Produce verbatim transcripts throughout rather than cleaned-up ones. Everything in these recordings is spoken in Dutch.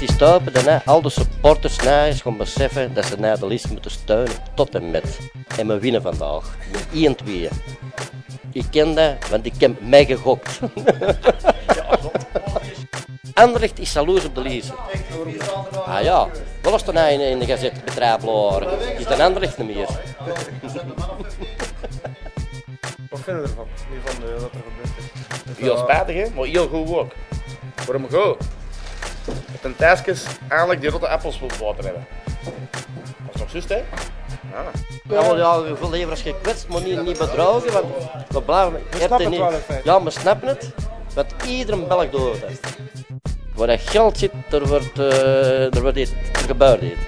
is open, dan al de supporters na is gaan beseffen dat ze naar de list moeten steunen tot en met. En we winnen vandaag. één twee. Ik ken dat, want ik heb mij gegokt. Anderlecht is jaloers op de lezer. Ah ja, wel als er in, in de gazette bedrijf loren, is dan Anderlecht niet meer. Wat vinden we ervan? Niet van de, wat er gebeurd is? Heel spijtig, hè? Maar heel goed ook. Waarom goed? Dat een tijdjes eindelijk die rotte appels wil water hebben. Dat is toch juist, hè? Ja. Ja, maar ja, veel leveraars gekwetst, maar niet, niet bedrogen. Want we blijven, We snappen het wel in feite. Ja, we snappen het. Want iedere Belg doet het. Waar dat geld zit, er wordt, uh, er wordt iets, er gebeurt iets.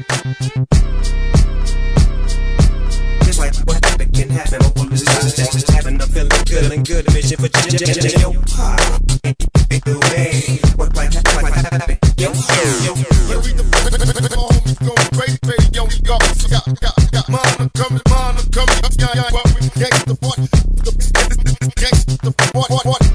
Just like what happened can happen. Oh, this is just having a feeling good and good mission for yo. The way what might happen. Yo, yo, yo. We the homies going crazy, crazy. Yo, we got, got, got, got. Mama coming, mama coming. Yeah, yeah. What we get the what? The gangsta what? What? What?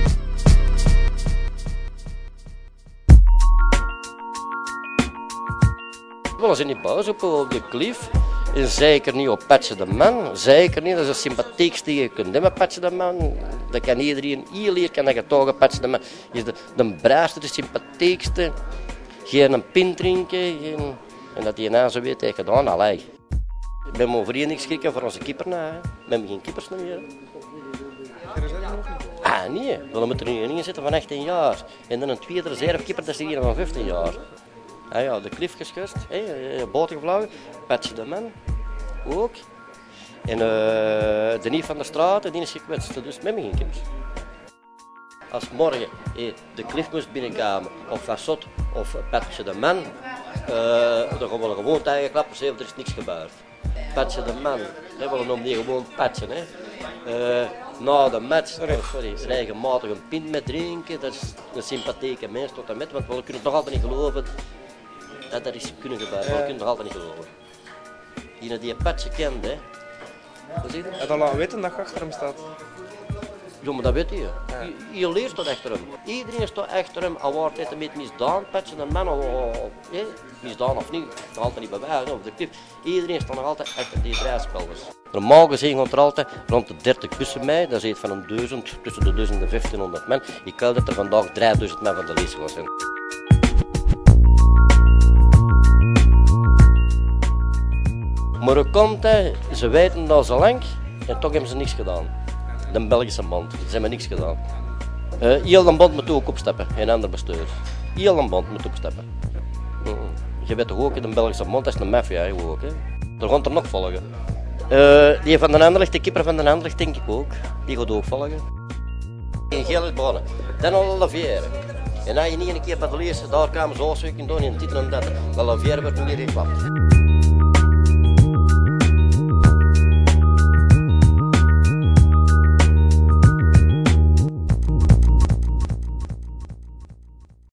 We zijn niet boos op, op de Cliff. En zeker niet op Patje de Man. Zeker niet, dat is het sympathiekste die je kunt hebben, Patje de Man. Dat kan iedereen hier leren, kan dat getogen, Patje de Man. Is de, de bruiste, de sympathiekste. Geen een pint drinken. Geen, en dat hij na zo weet heeft gedaan, allee. Ik ben mijn verenigingsschrikken voor onze keeper na. Hè. We hebben geen keepers meer. Ah nee, we moeten er nu in zitten van achttien jaar. En dan een tweede reservekeeper, dat is hier van vijftien jaar. Ah ja, de Cliff geschust, hey, boter gevlogen, Patje de Man ook. En uh, de Nief van der Straat, die is gekwetst, dus met me geen kippers. Als morgen hey, de Cliff moest binnenkomen, of Vassot of Patje de Man, uh, dan gaan we gewoon tegen klappen, er is niks gebeurd. Patje de Man, hè, we noemen die gewoon Patje. Hè. Uh, na de match, oh, sorry, regelmatig een pint met drinken, dat is een sympathieke mens tot en met, want we kunnen het nog altijd niet geloven. Dat dat is kunnen gebeuren, maar we kunnen het nog altijd niet geloven. Die die een Patje kent, hè. Hij had al laten weten dat je achter hem staat. Ja, maar dat weet je. Je, je leert tot achter hem. Iedereen staat achter hem, al wordt het met misdaan, Patje een man, of, of, eh, misdaan of niet, nog altijd niet bewijzen, of de clip. Iedereen staat nog altijd achter die drijfspelers. Normaal gezien komt er altijd rond de dertig bussen mee, dat is iets van een duizend, tussen de duizend en vijftienhonderd man. Ik kel dat er vandaag drieduizend man van de lees zijn. Maar hoe komt dat? Ze weten dat zo lang en toch hebben ze niks gedaan. De Belgische bond, ze hebben niks gedaan. Uh, heel de bond moet ook opstappen, geen ander bestuur. Heel de bond moet opstappen. Uh, je weet toch ook, de Belgische bond is een maffia ook. Hè. Er gaat er nog volgen. Uh, die van de Anderlecht, de keeper van de Anderlecht denk ik ook, die gaat ook volgen. In gele banen, dan al Lavière. En als je niet een keer bij de leerste, daar kwamen ze zo zoeken doen in titel en dat. De Lavière wordt niet meer geklapt.